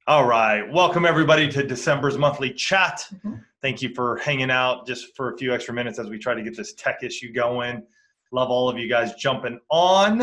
All right. Welcome, everybody, to December's monthly chat. Thank you for hanging out just for a few extra minutes as we try to get this tech issue going. Love all of you guys jumping on.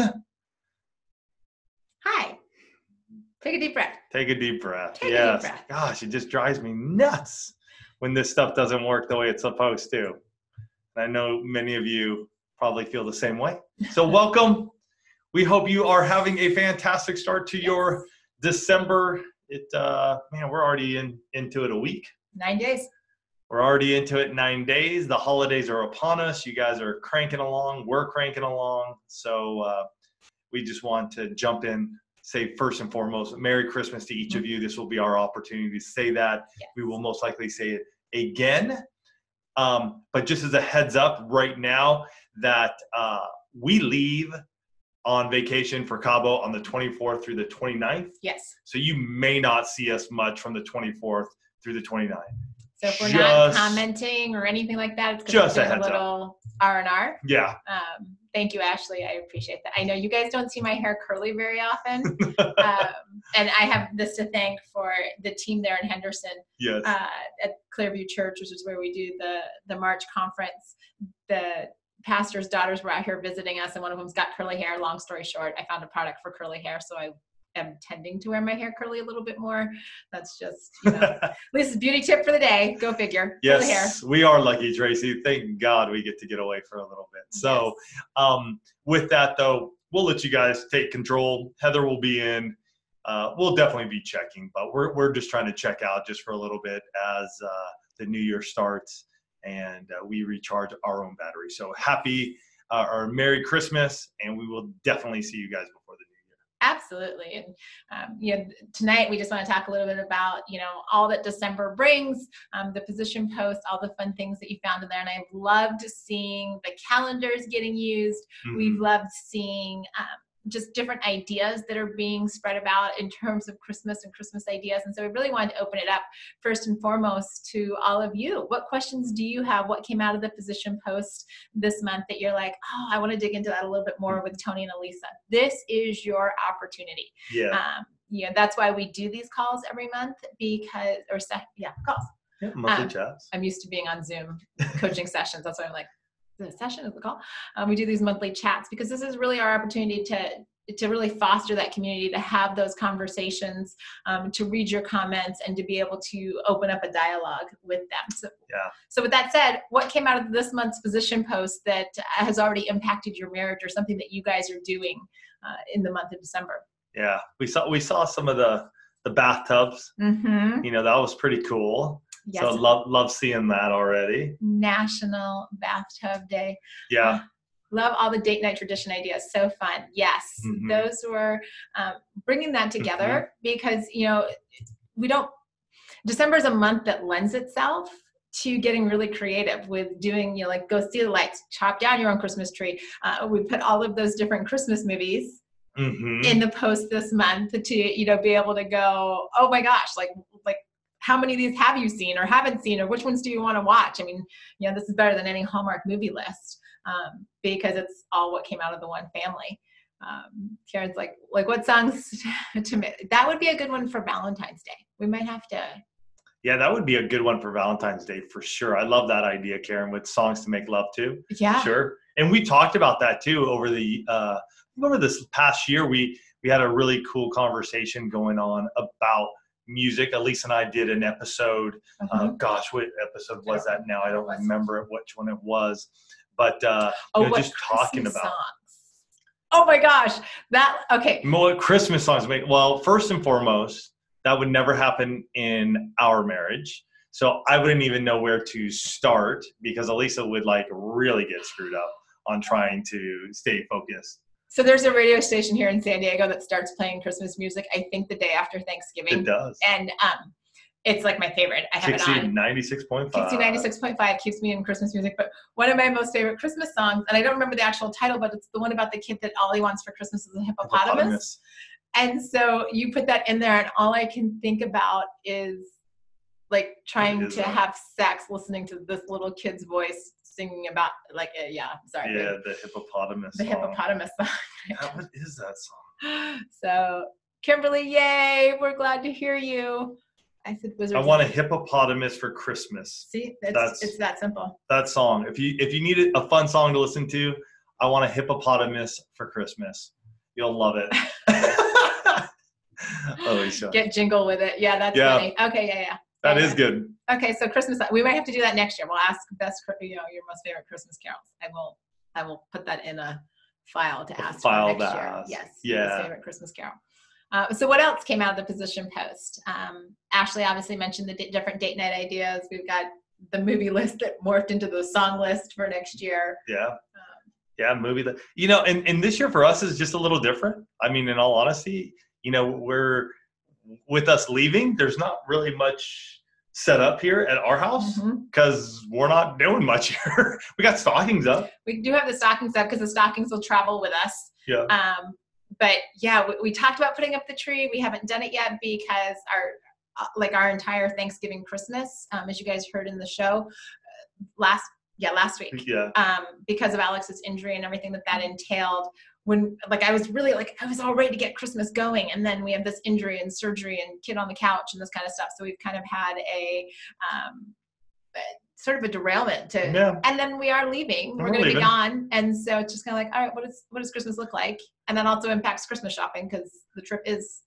Hi. Take a deep breath. Take a deep breath. Take a deep breath. Gosh, it just drives me nuts when this stuff doesn't work the way it's supposed to. And I know many of you probably feel the same way. So welcome. We hope you are having a fantastic start to your December. We're already into it a week. 9 days. We're already into it 9 days. The holidays are upon us. You guys are cranking along. We're cranking along. So we just want to jump in, say first and foremost, Merry Christmas to each of you. This will be our opportunity to say that. Yes. We will most likely say it again. But just as a heads up right now that we leave on vacation for Cabo on the 24th through the 29th. Yes. So you may not see us much from the 24th through the 29th. So if we're not commenting or anything like that, it's because we're doing a little R&R. Yeah. Thank you, Ashley. I appreciate that. I know you guys don't see my hair curly very often. And I have this to thank for the team there in Henderson. Yes. At Clearview Church, which is where we do the March conference. The pastor's daughters were out here visiting us, and one of them's got curly hair. Long story short, I found a product for curly hair, so I am tending to wear my hair curly a little bit more. That's just, at least a beauty tip for the day. Go figure. Yes, curly hair. We are lucky, Tracy. Thank God we get to get away for a little bit. So with that, though, we'll let you guys take control. Heather will be in. We'll definitely be checking, but we're just trying to check out just for a little bit as the new year starts and we recharge our own battery. So happy or Merry Christmas, and we will definitely see you guys before the new year. Absolutely. And tonight we just want to talk a little bit about all that December brings, the position posts, all the fun things that you found in there. And I've loved seeing the calendars getting used. We've loved seeing just different ideas that are being spread about in terms of Christmas and Christmas ideas. And so we really wanted to open it up first and foremost to all of you. What questions do you have? What came out of the position post this month that you're like, oh, I want to dig into that a little bit more with Tony and Elisa? This is your opportunity. Yeah. That's why we do these calls every month calls. Yeah, monthly chats. I'm used to being on Zoom coaching sessions. That's why I'm like, the session is the call. We do these monthly chats because this is really our opportunity to really foster that community, to have those conversations, to read your comments, and to be able to open up a dialogue with them. So with that said, what came out of this month's position post that has already impacted your marriage, or something that you guys are doing in the month of December? Yeah, we saw some of the bathtubs. That was pretty cool. Yes. So love seeing that already. National Bathtub Day. Yeah. Love all the date night tradition ideas. So fun. Yes. Those were bringing that together because, December is a month that lends itself to getting really creative with doing, go see the lights, chop down your own Christmas tree. We put all of those different Christmas movies in the post this month to, be able to go, oh my gosh, like, how many of these have you seen or haven't seen, or which ones do you want to watch? I mean, this is better than any Hallmark movie list because it's all what came out of the one family. Karen's like what songs to me? That would be a good one for Valentine's Day. We might have to. Yeah, that would be a good one for Valentine's Day for sure. I love that idea, Karen, with songs to make love to. Yeah. Sure. And we talked about that too over this past year. We had a really cool conversation going on about music. Elise and I did an episode. Gosh, what episode was that now? I don't remember which one it was. But just talking about songs. Oh my gosh. Okay. What Christmas songs make? Well, first and foremost, that would never happen in our marriage. So I wouldn't even know where to start because Elisa would really get screwed up on trying to stay focused. So there's a radio station here in San Diego that starts playing Christmas music, I think the day after Thanksgiving. It does. And it's like my favorite. I have it on. 96.5. 96.5 keeps me in Christmas music. But one of my most favorite Christmas songs, and I don't remember the actual title, but it's the one about the kid that all he wants for Christmas is a hippopotamus. And so you put that in there, and all I can think about is trying to have sex listening to this little kid's voice singing about the hippopotamus. The hippopotamus song. Yeah, what is that song? So Kimberly, yay! We're glad to hear you. I said Wizards. I want a hippopotamus for Christmas. See, it's that simple. That song. If you need a fun song to listen to, I want a hippopotamus for Christmas. You'll love it. Alicia. Get jingle with it. Yeah, that's funny. Okay, yeah. That is good. Okay, so Christmas. We might have to do that next year. We'll ask your most favorite Christmas carols. I will put that in a file to ask for next year. Yes. Yeah. Most favorite Christmas carol. So what else came out of the position post? Ashley obviously mentioned the different date night ideas. We've got the movie list that morphed into the song list for next year. Yeah. Movie list. And this year for us is just a little different. I mean, in all honesty, we're with us leaving, there's not really much set up here at our house because we're not doing much here. We got stockings up. We do have the stockings up because the stockings will travel with us. Yeah. But yeah, we talked about putting up the tree. We haven't done it yet because our entire Thanksgiving, Christmas, as you guys heard in the show last week. Yeah. Because of Alex's injury and everything that entailed. When I was all ready to get Christmas going, and then we have this injury and surgery and kid on the couch and this kind of stuff. So we've kind of had a sort of a derailment and then we are leaving. We're going to be gone, and so it's just kind of like, all right, what does Christmas look like? And then also impacts Christmas shopping because the trip is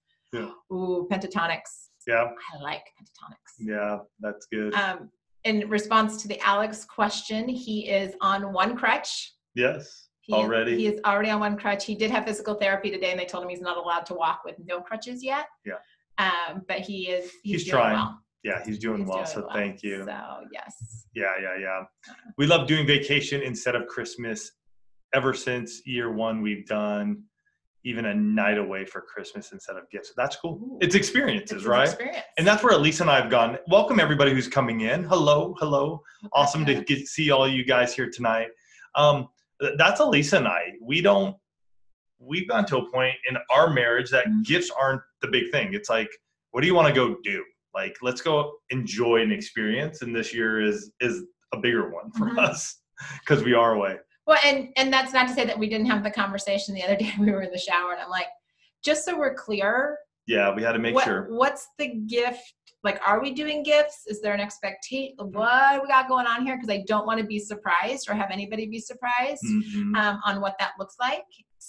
Pentatonix. Yeah, I like Pentatonix. Yeah, that's good. In response to the Alex question, he is on one crutch. Yes. He is already on one crutch. He did have physical therapy today, and they told him he's not allowed to walk with no crutches yet. Yeah. But he's doing trying. Well. Yeah, he's doing well. So thank you. So yes. Yeah. We love doing vacation instead of Christmas. Ever since year one, we've done even a night away for Christmas instead of gifts. That's cool. Ooh. It's experiences, right? Experience. And that's where Elisa and I have gone. Welcome everybody who's coming in. Hello. Awesome to see all you guys here tonight. That's Elisa and I. We've gone to a point in our marriage that gifts aren't the big thing. It's like, what do you want to go do? Like, let's go enjoy an experience. And this year is a bigger one for us because we are away. Well, and that's not to say that we didn't have the conversation the other day. We were in the shower and I'm like, just so we're clear. Yeah, we had to make sure. What's the gift? Like, are we doing gifts? Is there an expectation? What do we got going on here? Because I don't want to be surprised or have anybody be surprised on what that looks like.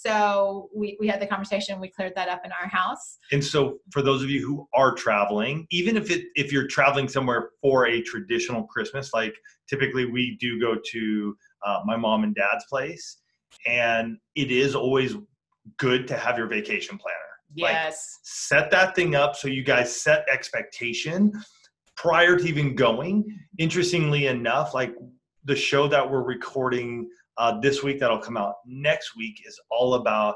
So we had the conversation. We cleared that up in our house. And so for those of you who are traveling, even if you're traveling somewhere for a traditional Christmas, like typically we do go to my mom and dad's place, and it is always good to have your vacation planner. Yes. Like, set that thing up so you guys set expectation prior to even going. Interestingly enough, like the show that we're recording this week that'll come out next week is all about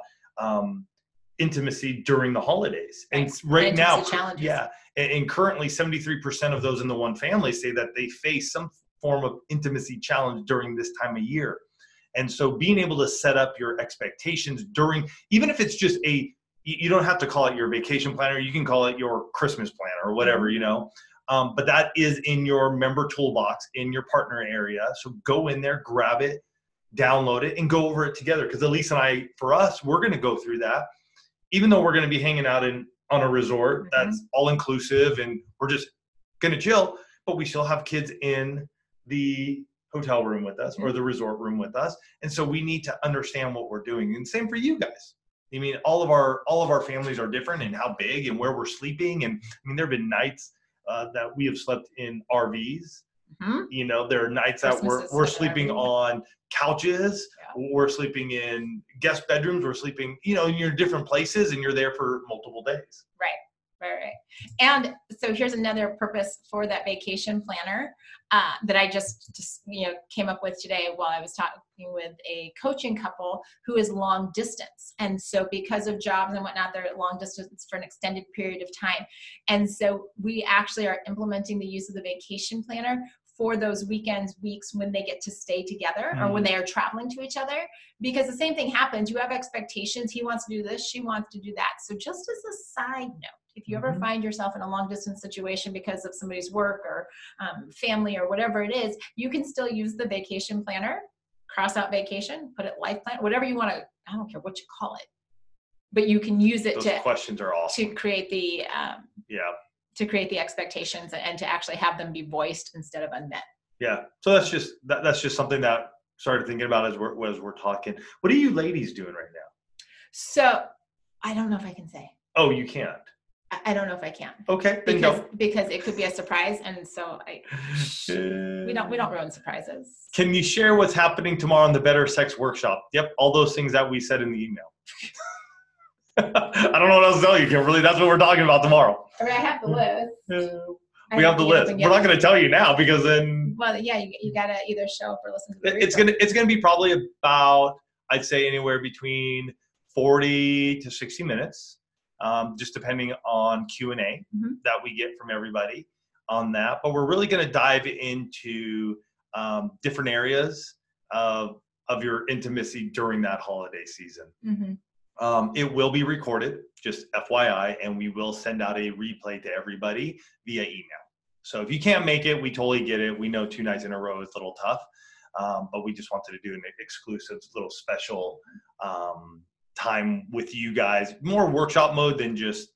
intimacy during the holidays. And right now, challenges. And currently 73% of those in the one family say that they face some form of intimacy challenge during this time of year. And so being able to set up your expectations during, even if it's just you don't have to call it your vacation planner. You can call it your Christmas planner or whatever, but that is in your member toolbox in your partner area. So go in there, grab it, download it, and go over it together. Because Elisa and I, for us, we're going to go through that. Even though we're going to be hanging out on a resort that's all inclusive and we're just going to chill, but we still have kids in the hotel room with us or the resort room with us. And so we need to understand what we're doing. And same for you guys. I mean, all of our families are different in how big and where we're sleeping. And I mean, there have been nights that we have slept in RVs. There are nights that we're sleeping on couches. Yeah. We're sleeping in guest bedrooms. We're sleeping, in your different places, and you're there for multiple days. Right. And so here's another purpose for that vacation planner that I just came up with today while I was talking with a coaching couple who is long distance. And so because of jobs and whatnot, they're at long distance for an extended period of time. And so we actually are implementing the use of the vacation planner for those weeks when they get to stay together or when they are traveling to each other, because the same thing happens. You have expectations. He wants to do this. She wants to do that. So just as a side note, if you ever find yourself in a long distance situation because of somebody's work or family or whatever it is, you can still use the vacation planner, cross out vacation, put it life plan, whatever you want to, I don't care what you call it. but you can use it Those questions are awesome. to create the to create the expectations and to actually have them be voiced instead of unmet. Yeah. So that's just something that started thinking about as we're talking. What are you ladies doing right now? So I don't know if I can say. Oh, you can't. I don't know if I can. Okay. Because it could be a surprise, and so we don't ruin surprises. Can you share what's happening tomorrow in the Better Sex Workshop? Yep, all those things that we said in the email. I don't know what else to tell you, Kimberly. That's what we're talking about tomorrow. I mean, I have the list. We have the list. We're not going to tell you now because then. Well, yeah, you got to either show up or listen to the replay. It's gonna be probably about, I'd say, anywhere between 40 to 60 minutes. Just depending on Q&A that we get from everybody on that. But we're really going to dive into different areas of your intimacy during that holiday season. It will be recorded, just FYI, and we will send out a replay to everybody via email. So if you can't make it, we totally get it. We know 2 nights in a row is a little tough, but we just wanted to do an exclusive little special time with you guys, more workshop mode than just,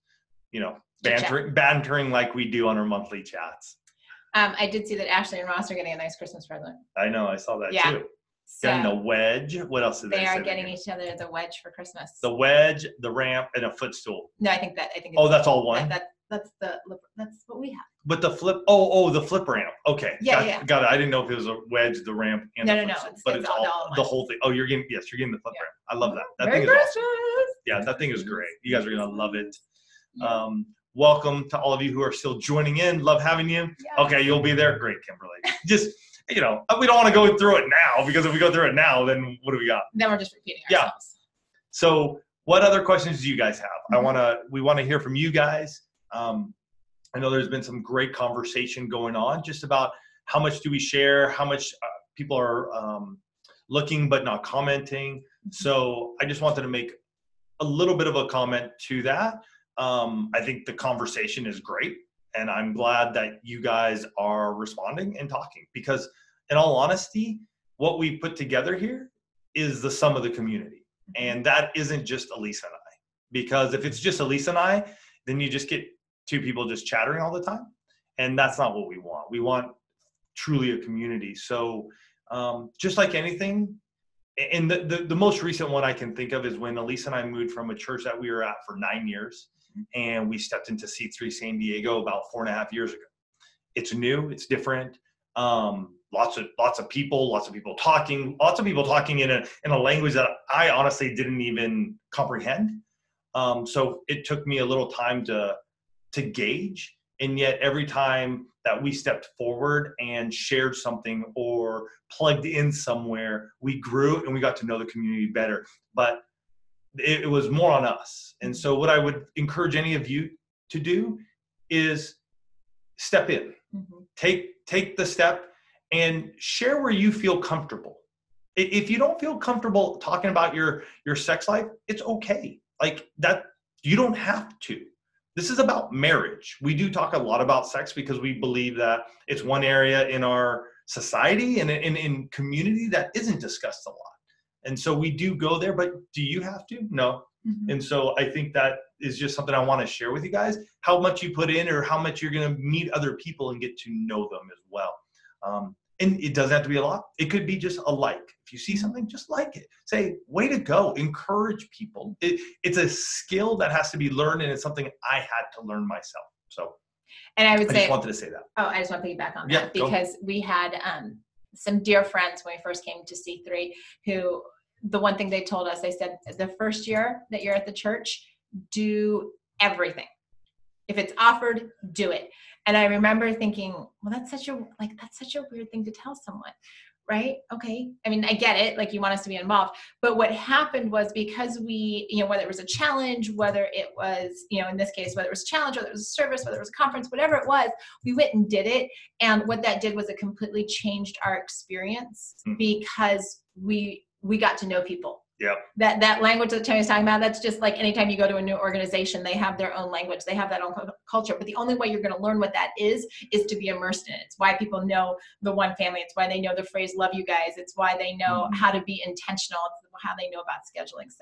bantering like we do on our monthly chats. I did see that Ashley and Ross are getting a nice Christmas present. I know, I saw that too. So getting a wedge. What else did they say? They are getting each other the wedge for Christmas. The wedge, the ramp, and a footstool. No, I think that's all one. That's what we have. But the flip. Oh, the flip ramp. Okay. Yeah, got it. I didn't know if it was a wedge, the ramp, and no. It's all the whole thing. Oh, you're getting the flip ramp. I love that. That Merry thing is Christmas. awesome. Yeah, that thing is great. You guys are gonna love it. Yeah. Welcome to all of you who are still joining in. Love having you. Yeah. Okay, you'll be there. Great, Kimberly. Just. We don't want to go through it now, because if we go through it now, then what do we got? Then we're just repeating ourselves. Yeah. So what other questions do you guys have? We want to hear from you guys. I know there's been some great conversation going on just about how much do we share, how much people are looking but not commenting. So I just wanted to make a little bit of a comment to that. I think the conversation is great. And I'm glad that you guys are responding and talking, because in all honesty, what we put together here is the sum of the community. And that isn't just Elisa and I, because if it's just Elisa and I, then you just get 2 people just chattering all the time. And that's not what we want. We want truly a community. So just like anything, and the most recent one I can think of is when Elisa and I moved from a church that we were at for 9 years. And we stepped into C3 San Diego about 4.5 years ago. It's new, it's different. Lots of people talking in a language that I honestly didn't even comprehend. So it took me a little time to gauge. And yet every time that we stepped forward and shared something or plugged in somewhere, we grew and we got to know the community better. But it was more on us. And so what I would encourage any of you to do is step in, take the step and share where you feel comfortable. If you don't feel comfortable talking about your sex life, it's okay. Like that, you don't have to. This is about marriage. We do talk a lot about sex because we believe that it's one area in our society and in community that isn't discussed a lot. And so we do go there, but do you have to? No. And so I think that is just something I want to share with you guys, how much you put in or how much you're going to meet other people and get to know them as well. And it doesn't have to be a lot. It could be just a like. If you see something, just like it. Say, way to go. Encourage people. It's a skill that has to be learned, and it's something I had to learn myself. So and I just wanted to say that. Oh, I just want to piggyback on that because we had some dear friends when we first came to C3 who the one thing they told us, they said, the first year that you're at the church, do everything. If it's offered, do it. And I remember thinking, well, that's such a weird thing to tell someone, right? Okay. I mean, I get it. Like you want us to be involved, but what happened was because we, whether it was a challenge, whether it was, in this case, whether it was a challenge, whether it was a service, whether it was a conference, whatever it was, we went and did it. And what that did was it completely changed our experience because we got to know people. Yeah. That language that Tony's talking about, that's just like anytime you go to a new organization, they have their own language, they have that own culture. But the only way you're going to learn what that is to be immersed in it. It's why people know the one family. It's why they know the phrase "love you guys." It's why they know how to be intentional. It's how they know about scheduling sex.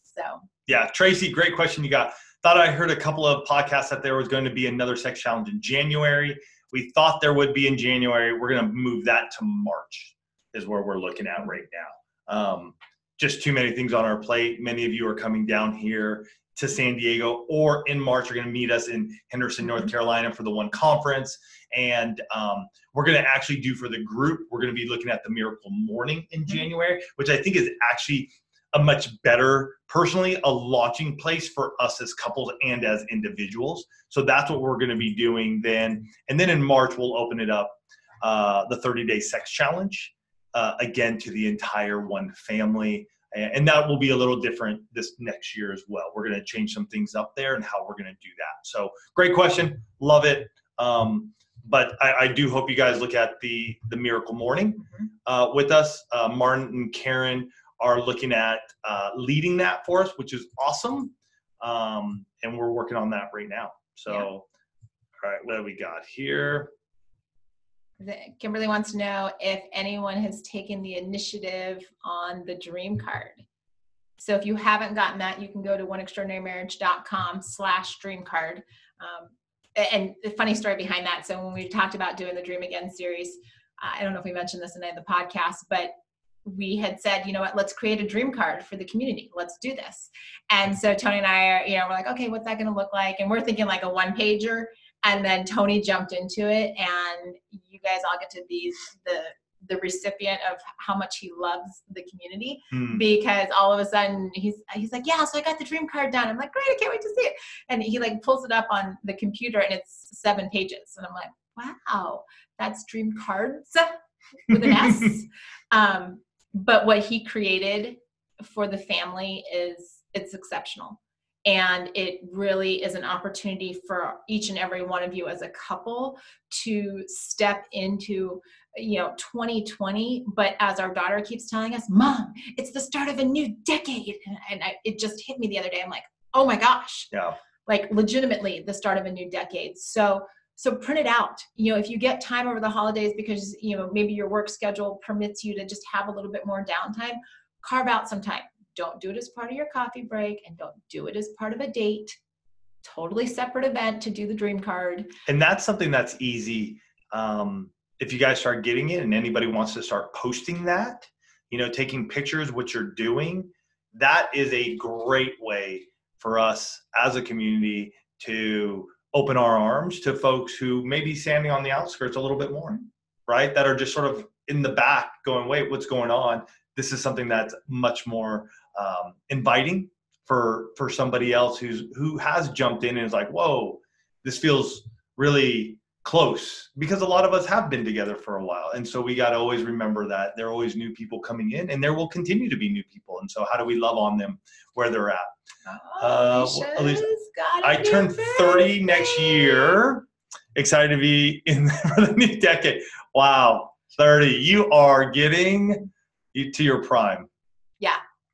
So yeah, Tracy, great question you got. Thought I heard a couple of podcasts that there was going to be another sex challenge in January. We thought there would be in January. We're going to move that to March is where we're looking at right now. Just too many things on our plate. Many of you are coming down here to San Diego, or in March, you're going to meet us in Henderson, North Carolina for the one conference. And we're going to actually do for the group, we're going to be looking at the Miracle Morning in January, which I think is actually a much better, personally, a launching place for us as couples and as individuals. So that's what we're going to be doing then. And then in March, we'll open it up, the 30-day sex challenge, again, to the entire one family. And that will be a little different this next year as well. We're going to change some things up there and how we're going to do that. So great question. Love it. But I do hope you guys look at the Miracle Morning with us. Martin and Karen are looking at leading that for us, which is awesome. And we're working on that right now. So, all right, what do we got here? Kimberly wants to know if anyone has taken the initiative on the dream card. So if you haven't gotten that, you can go to oneextraordinarymarriage.com/dream card. And the funny story behind that. So when we talked about doing the Dream Again series, I don't know if we mentioned this in any of the podcasts, but we had said, you know what, let's create a dream card for the community. Let's do this. And so Tony and I are, we're like, okay, what's that going to look like? And we're thinking like a one-pager. And then Tony jumped into it, and you guys all get to be the recipient of how much he loves the community, because all of a sudden he's like, yeah, so I got the dream card done. I'm like, great, I can't wait to see it. And he like pulls it up on the computer, and it's 7 pages. And I'm like, wow, that's dream cards with an S. But what he created for the family it's exceptional. And it really is an opportunity for each and every one of you as a couple to step into, 2020. But as our daughter keeps telling us, Mom, it's the start of a new decade. And it just hit me the other day. I'm like, oh my gosh. Yeah. Like legitimately the start of a new decade. So print it out. If you get time over the holidays because, maybe your work schedule permits you to just have a little bit more downtime, carve out some time. Don't do it as part of your coffee break, and don't do it as part of a date. Totally separate event to do the dream card. And that's something that's easy. If you guys start getting it and anybody wants to start posting that, taking pictures, what you're doing, that is a great way for us as a community to open our arms to folks who may be standing on the outskirts a little bit more, right? That are just sort of in the back going, wait, what's going on? This is something that's much more inviting for somebody else who has jumped in and is like, whoa, this feels really close, because a lot of us have been together for a while. And so we got to always remember that there are always new people coming in, and there will continue to be new people. And so how do we love on them where they're at? I turn 30 next year. Excited to be in for the new decade. Wow, 30. You are getting to your prime. Yeah.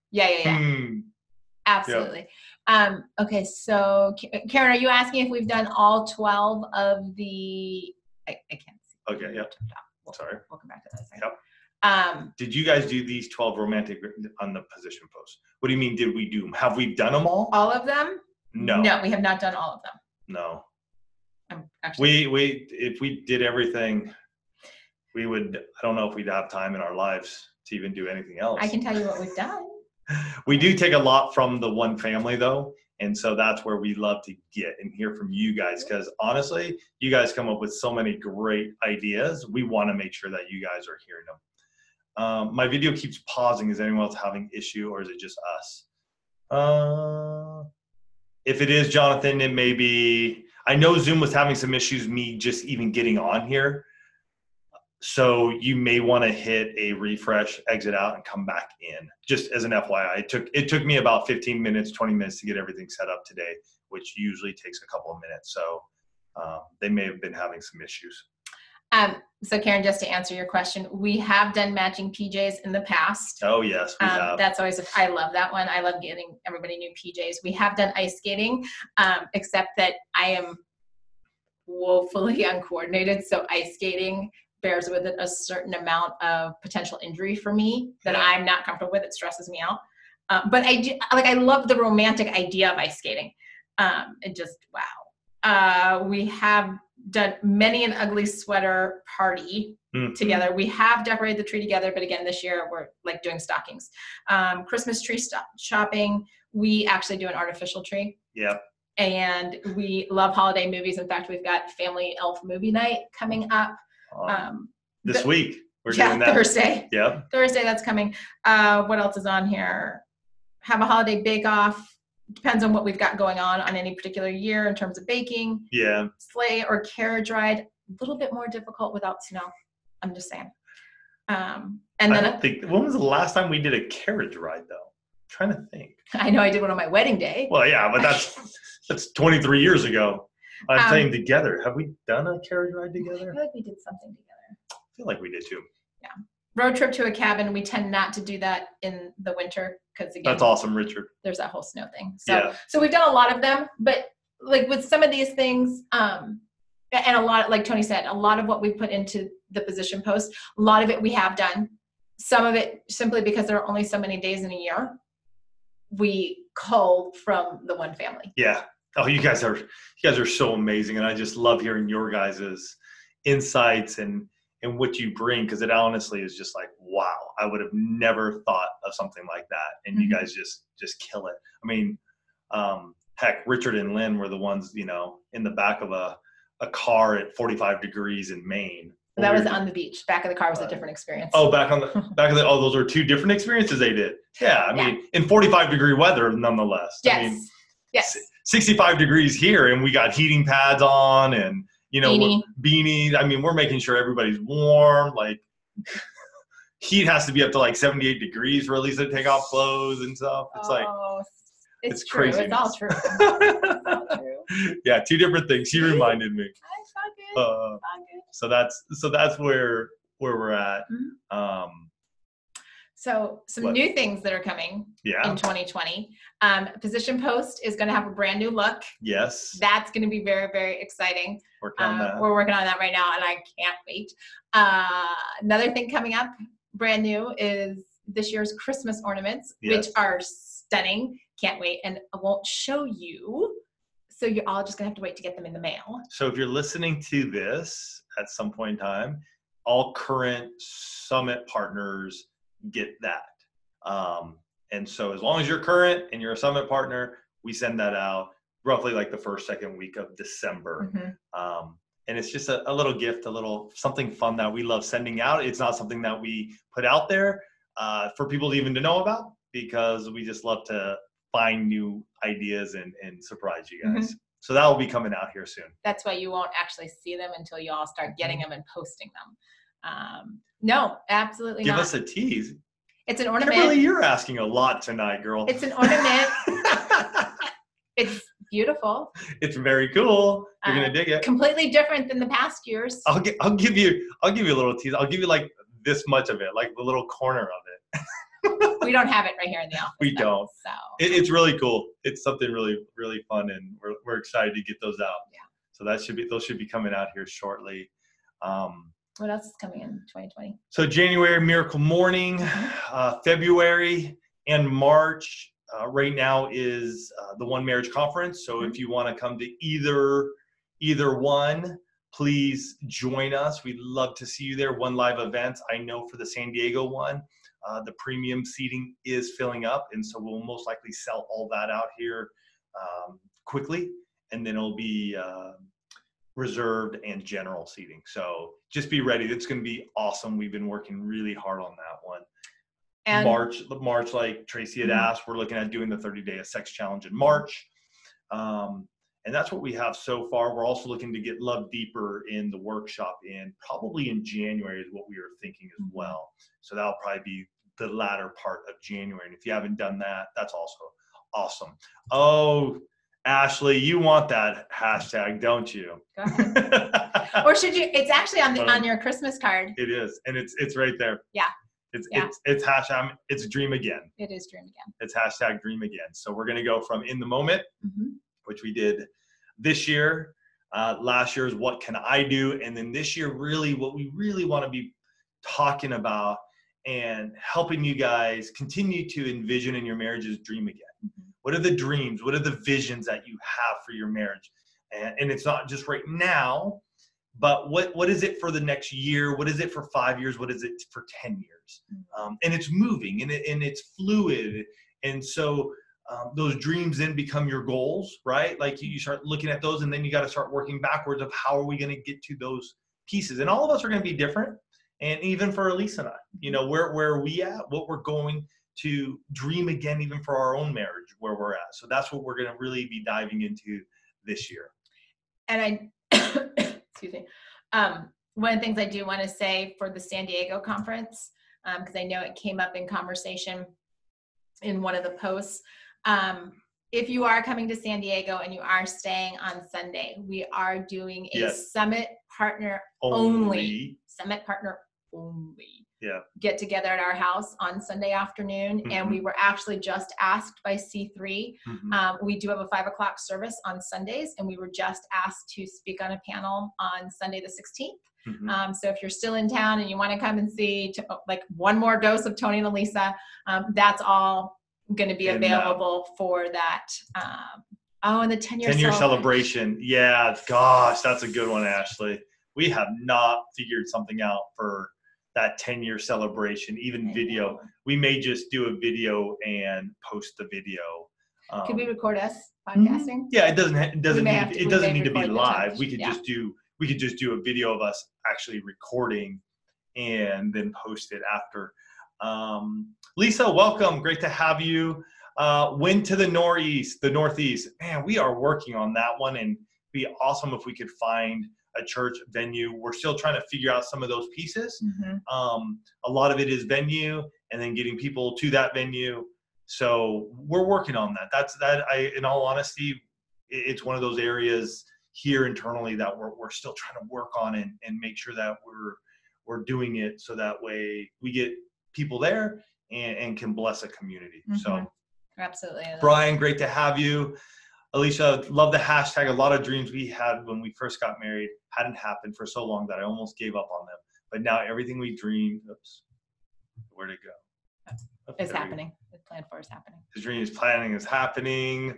Absolutely. Yep. Okay, so Karen, are you asking if we've done all 12 of the? I can't see. Okay. Yep. Sorry. We'll come back to that. Yep. Did you guys do these 12 romantic on the position post? What do you mean? Did we do them? Have we done them all? All of them? No. No, we have not done all of them. No. Actually, we if we did everything, we would. I don't know if we'd have time in our lives to even do anything else. I can tell you what we've done. We do take a lot from the one family though. And so that's where we love to get and hear from you guys, because honestly, you guys come up with so many great ideas. We want to make sure that you guys are hearing them. My video keeps pausing. Is anyone else having issue, or is it just us? If it is, Jonathan, it may be, I know Zoom was having some issues, me just even getting on here. So you may want to hit a refresh, exit out, and come back in. Just as an FYI, it took me about 15 minutes, 20 minutes to get everything set up today, which usually takes a couple of minutes. So they may have been having some issues. So Karen, just to answer your question, we have done matching PJs in the past. Oh yes, we have. That's always, I love that one. I love getting everybody new PJs. We have done ice skating, except that I am woefully uncoordinated. So ice skating bears with it a certain amount of potential injury for me that I'm not comfortable with. It stresses me out. But I love the romantic idea of ice skating. And just, wow. We have done many an ugly sweater party together. We have decorated the tree together, but again, this year we're like doing stockings. Christmas tree shopping. We actually do an artificial tree. Yep. And we love holiday movies. In fact, we've got family elf movie night coming up. This week. We're doing that. Thursday. Yep. Thursday, that's coming. What else is on here? Have a holiday bake-off. Depends on what we've got going on any particular year in terms of baking. Yeah. Sleigh or carriage ride. A little bit more difficult without snow. I'm just saying. And then when was the last time we did a carriage ride, though? I'm trying to think. I know I did one on my wedding day. Well, yeah, but that's 23 years ago. I'm saying together. Have we done a carriage ride together? I feel like we did something together. I feel like we did too. Yeah. Road trip to a cabin. We tend not to do that in the winter because, again, that's awesome, Richard. There's that whole snow thing. So we've done a lot of them, but like with some of these things, and a lot, like Tony said, a lot of what we put into the position post, a lot of it we have done. Some of it simply because there are only so many days in a year. We culled from the one family. Yeah. Oh, you guys are so amazing, and I just love hearing your guys' insights and what you bring, because it honestly is just like, wow, I would have never thought of something like that, and you guys just kill it. I mean, heck, Richard and Lynn were the ones, in the back of a car at 45 degrees in Maine. That was on the beach. Back of the car was a different experience. Oh, those were two different experiences they did. Yeah, I mean, in 45 degree weather, nonetheless. Yes. I mean, yes. 65 degrees here, and we got heating pads on, and beanie. I mean, we're making sure everybody's warm. Like, heat has to be up to like 78 degrees for at least to take off clothes and stuff. It's it's true. crazy. It's all true. It's all true. Yeah, two different things. She reminded me. Good. So that's where we're at. Mm-hmm. So some new things that are coming in 2020. Position Post is going to have a brand new look. Yes. That's going to be very, very exciting. Working on that. We're working on that right now, and I can't wait. Another thing coming up, brand new, is this year's Christmas ornaments, which are stunning. Can't wait. And I won't show you, so you're all just going to have to wait to get them in the mail. So if you're listening to this at some point in time, all current Summit partners get that. And so as long as you're current and you're a Summit partner, we send that out roughly like the first, second week of December. Mm-hmm. And it's just a little gift, a little something fun that we love sending out. It's not something that we put out there for people even to know about, because we just love to find new ideas and surprise you guys. Mm-hmm. So that will be coming out here soon. That's why you won't actually see them until you all start getting them and posting them. No, absolutely not. Give us a tease. It's an ornament. Kimberly, you're asking a lot tonight, girl. It's an ornament. It's beautiful. It's very cool. You're gonna dig it. Completely different than the past years. I'll give you a little tease. I'll give you like this much of it, like the little corner of it. We don't have it right here in the office. We don't. So it's really cool. It's something really, really fun, and we're excited to get those out. Yeah. So those should be coming out here shortly. What else is coming in 2020? So January, Miracle Morning, February and March right now is the One Marriage Conference. So if you want to come to either one, please join us. We'd love to see you there. One live event. I know for the San Diego one, the premium seating is filling up, and so we'll most likely sell all that out here quickly, and then it'll be reserved and general seating. So just be ready. It's going to be awesome. We've been working really hard on that one. And March, like Tracy had asked, we're looking at doing the 30-day sex challenge in March. And that's what we have so far. We're also looking to get Love Deeper in the workshop probably in January is what we were thinking as well. So that'll probably be the latter part of January. And if you haven't done that, that's also awesome. Oh, Ashley, you want that hashtag, don't you? Go ahead. Or should you? It's actually on your Christmas card. It is, and it's right there. Yeah. It's hashtag. It's Dream Again. It is Dream Again. It's hashtag Dream Again. So we're gonna go from In the Moment, which we did this year. Last year's What Can I Do, and then this year, really, what we really want to be talking about and helping you guys continue to envision in your marriages dream again. Mm-hmm. What are the dreams? What are the visions that you have for your marriage? And it's not just right now, but what is it for the next year? What is it for 5 years? What is it for 10 years? And it's moving and it's fluid. And so those dreams then become your goals, right? Like you start looking at those, and then you got to start working backwards of how are we going to get to those pieces. And all of us are going to be different. And even for Elisa and I, where are we at, what we're going to dream again, even for our own marriage, where we're at. So that's what we're going to really be diving into this year. And excuse me. One of the things I do want to say for the San Diego conference, because I know it came up in conversation in one of the posts. If you are coming to San Diego and you are staying on Sunday, we are doing a Summit Partner only get together at our house on Sunday afternoon. Mm-hmm. And we were actually just asked by C3. Mm-hmm. We do have a 5:00 service on Sundays, and we were just asked to speak on a panel on Sunday the 16th. Mm-hmm. So if you're still in town and you want to come and see like one more dose of Tony and Elisa, that's all going to be available for that. And the 10-year celebration. Yeah, gosh, that's a good one, Ashley. We have not figured something out for that 10-year celebration, even video. We may just do a video and post the video. Could we record us podcasting? Mm-hmm. Yeah, it doesn't need to be live. We could just do a video of us actually recording and then post it after. Lisa, welcome. Great to have you. Went to the Northeast. Man, we are working on that one, and it'd be awesome if we could find a church venue. We're still trying to figure out some of those pieces. Mm-hmm. A lot of it is venue and then getting people to that venue. So we're working on that. In all honesty, it's one of those areas here internally that we're still trying to work on and make sure that we're doing it so that way we get people there and can bless a community. Mm-hmm. So absolutely. Brian, great to have you. Alicia, love the hashtag. A lot of dreams we had when we first got married hadn't happened for so long that I almost gave up on them. But now everything we dreamed, where'd it go? It's happening. It's planned for. It's happening. The dreams planning is happening.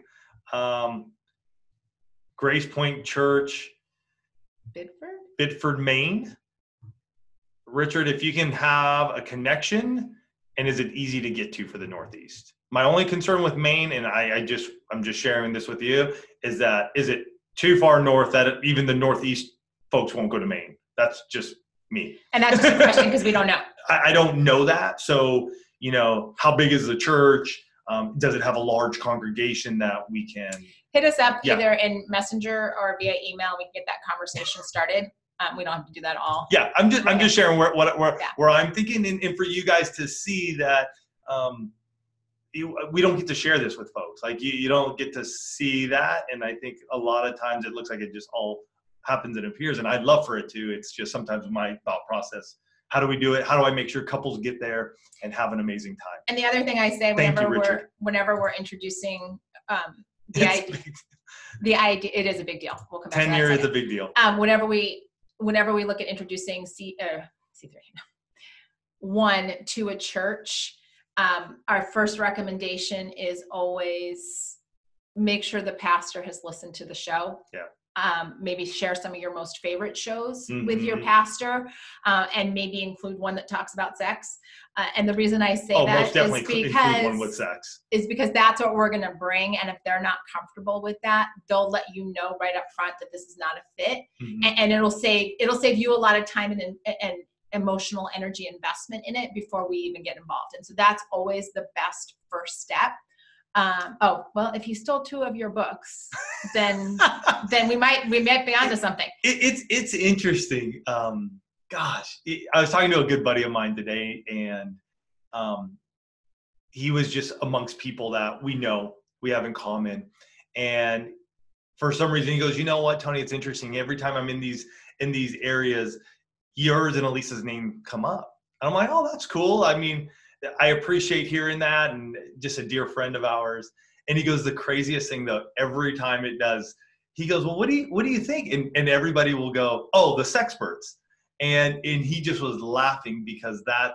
Grace Point Church, Biddeford, Maine. Richard, if you can have a connection, and is it easy to get to for the Northeast? My only concern with Maine, and I'm just sharing this with you, is it too far north that even the Northeast folks won't go to Maine? That's just me. And that's just a question because we don't know. I don't know that. So, how big is the church? Does it have a large congregation that we can hit us up either in Messenger or via email? We can get that conversation started. We don't have to do that all. Yeah, I'm just sharing where I'm thinking, and for you guys to see that we don't get to share this with folks. Like you don't get to see that, and I think a lot of times it looks like it just all happens and appears, and I'd love for it to. It's just sometimes my thought process. How do we do it? How do I make sure couples get there and have an amazing time? And the other thing I say whenever we're introducing the idea, it is a big deal. We'll come back to that. 10 years is a big deal. Whenever we look at introducing C3 to a church, our first recommendation is always make sure the pastor has listened to the show. Yeah. Maybe share some of your most favorite shows with your pastor, and maybe include one that talks about sex. And the reason I say that is because that's what we're going to bring. And if they're not comfortable with that, they'll let you know right up front that this is not a fit. Mm-hmm. And it'll save you a lot of time and emotional energy investment in it before we even get involved. And so that's always the best first step. If you stole 2 of your books, then we might be onto something. It's interesting. I was talking to a good buddy of mine today, and he was just amongst people that we have in common. And for some reason he goes, you know what, Tony, it's interesting. Every time I'm in these areas, yours and Elisa's name come up. And I'm like, oh, that's cool. I mean, I appreciate hearing that, and just a dear friend of ours. And he goes, the craziest thing though, every time it does, he goes, well, what do you think? And everybody will go, oh, the Sexperts. And he just was laughing because that's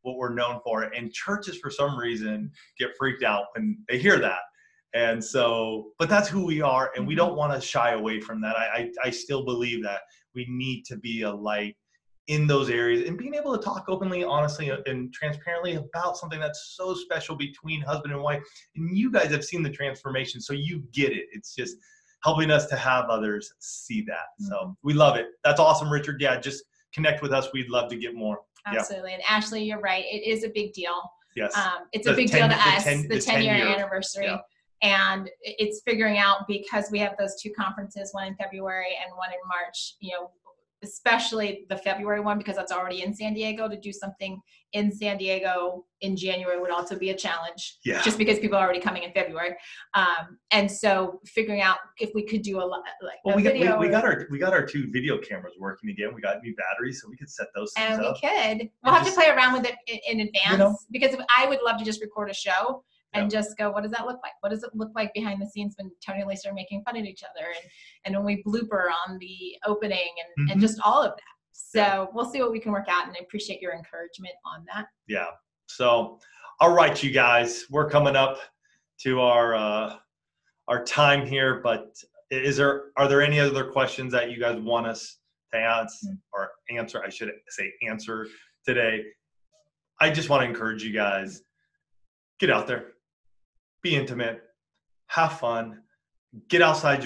what we're known for. And churches, for some reason, get freaked out when they hear that. And so, but that's who we are, and we don't want to shy away from that. I still believe that we need to be a light in those areas, and being able to talk openly, honestly, and transparently about something that's so special between husband and wife. And you guys have seen the transformation, so you get it. It's just helping us to have others see that. So we love it. That's awesome, Richard. Yeah, just connect with us. We'd love to get more. Absolutely. Yeah. And Ashley, you're right. It is a big deal. Yes. It's a big deal to us, the 10-year anniversary. Yeah. And it's figuring out, because we have those 2 conferences, one in February and one in March, especially the February one, because that's already in San Diego. To do something in San Diego in January would also be a challenge, just because people are already coming in February. And so figuring out if we could do video. We got our 2 video cameras working again. We got new batteries, so we could set those things up. And we could. We'll have to play around with it in advance, because I would love to just record a show and just go, what does that look like? What does it look like behind the scenes when Tony and Lisa are making fun of each other, and when we blooper on the opening, and just all of that. So we'll see what we can work out, and I appreciate your encouragement on that. Yeah. So, all right, you guys, we're coming up to our time here, but are there any other questions that you guys want us to ask or answer? I should say answer today. I just want to encourage you guys, get out there. Be intimate, have fun, get outside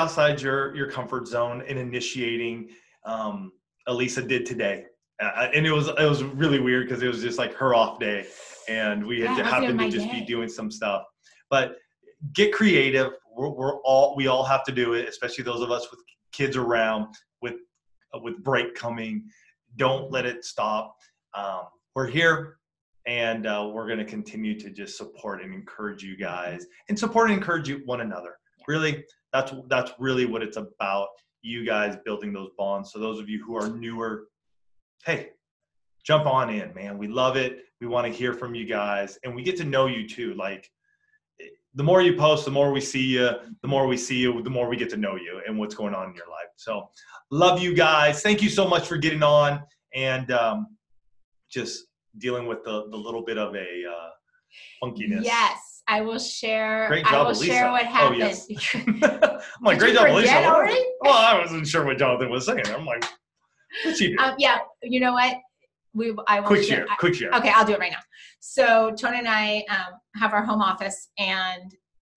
your comfort zone in initiating. Elisa did today, and it was really weird, because it was just like her off day, and we happened to just be doing some stuff. But get creative. We all have to do it, especially those of us with kids around, with break coming. Don't let it stop. We're here. And we're going to continue to just support and encourage you guys, and support and encourage one another. Yeah. Really, that's really what it's about. You guys building those bonds. So those of you who are newer, hey, jump on in, man. We love it. We want to hear from you guys, and we get to know you too. Like, the more you post, the more we see you. The more we see you, the more we get to know you and what's going on in your life. So, love you guys. Thank you so much for getting on, and just dealing with the little bit of a funkiness. Yes, I will share. Great job, Elisa. Share what happened. Oh, yes. I'm like, great job, Elisa. Well, I wasn't sure what Jonathan was saying. I'm like, what's he doing? Yeah, you know what? I will quick share. Okay, I'll do it right now. So Tony and I have our home office, and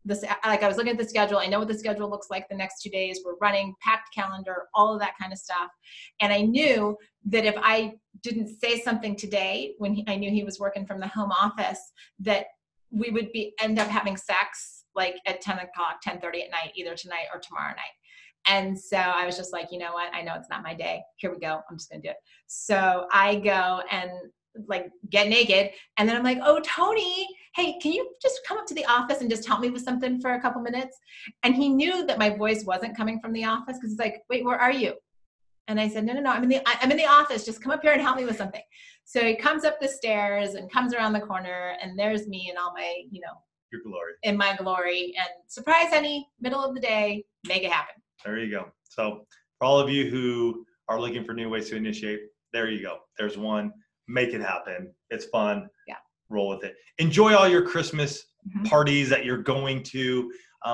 I was looking at the schedule. I know what the schedule looks like the next 2 days. We're running, packed calendar, all of that kind of stuff. And I knew that if I didn't say something today, when I knew he was working from the home office, that we would end up having sex like at 10 o'clock, 10:30 at night, either tonight or tomorrow night. And so I was just like, you know what? I know it's not my day. Here we go. I'm just going to do it. So I go and get naked. And then I'm like, oh, Tony, hey, can you just come up to the office and just help me with something for a couple minutes? And he knew that my voice wasn't coming from the office, because he's like, wait, where are you? And I said, no, I'm in the office. Just come up here and help me with something. So he comes up the stairs and comes around the corner, and there's me in all my, your glory. In my glory. And surprise, honey, middle of the day, make it happen. There you go. So for all of you who are looking for new ways to initiate, there you go. There's one. Make it happen. It's fun. Yeah. Roll with it. Enjoy all your Christmas parties that you're going to.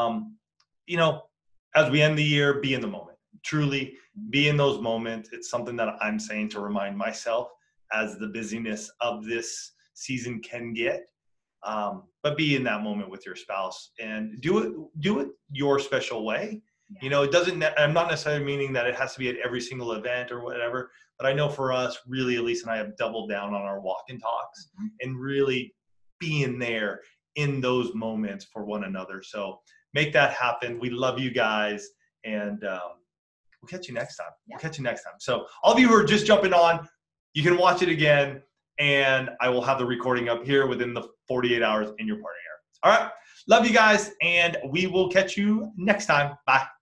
As we end the year, be in the moment. Truly be in those moments. It's something that I'm saying to remind myself as the busyness of this season can get. But be in that moment with your spouse, and do it your special way. Yeah. It doesn't, I'm not necessarily meaning that it has to be at every single event or whatever, but I know for us, really, Elise and I have doubled down on our walk and talks and really being there in those moments for one another. So make that happen. We love you guys, and we'll catch you next time. Yeah. We'll catch you next time. So all of you who are just jumping on, you can watch it again, and I will have the recording up here within the 48 hours in your partner here. All right. Love you guys, and we will catch you next time. Bye.